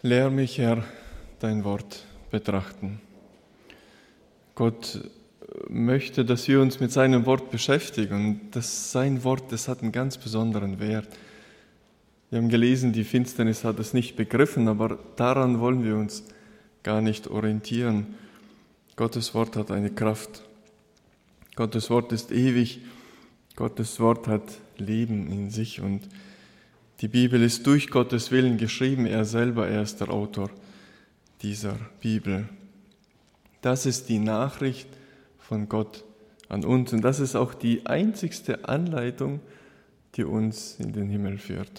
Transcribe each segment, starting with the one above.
Lehr mich, Herr, dein Wort betrachten. Gott möchte, dass wir uns mit seinem Wort beschäftigen. Und sein Wort, das hat einen ganz besonderen Wert. Wir haben gelesen, die Finsternis hat es nicht begriffen, aber daran wollen wir uns gar nicht orientieren. Gottes Wort hat eine Kraft. Gottes Wort ist ewig. Gottes Wort hat Leben in sich und die Bibel ist durch Gottes Willen geschrieben. Er ist der Autor dieser Bibel. Das ist die Nachricht von Gott an uns und das ist auch die einzigste Anleitung, die uns in den Himmel führt.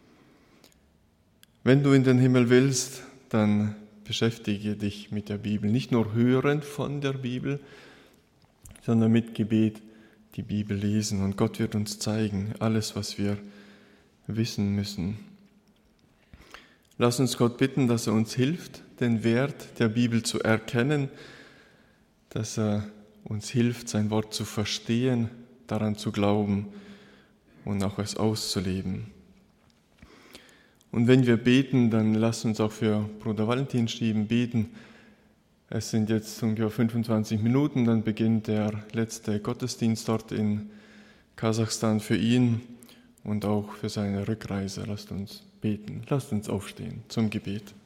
Wenn du in den Himmel willst, dann beschäftige dich mit der Bibel. Nicht nur hörend von der Bibel, sondern mit Gebet die Bibel lesen. Und Gott wird uns zeigen, alles, was wir wissen müssen. Lass uns Gott bitten, dass er uns hilft, den Wert der Bibel zu erkennen, dass er uns hilft, sein Wort zu verstehen, daran zu glauben und auch es auszuleben. Und wenn wir beten, dann lass uns auch für Bruder Valentin Stieben beten. Es sind jetzt ungefähr 25 Minuten, dann beginnt der letzte Gottesdienst dort in Kasachstan für ihn und auch für seine Rückreise. Lasst uns beten, lasst uns aufstehen zum Gebet.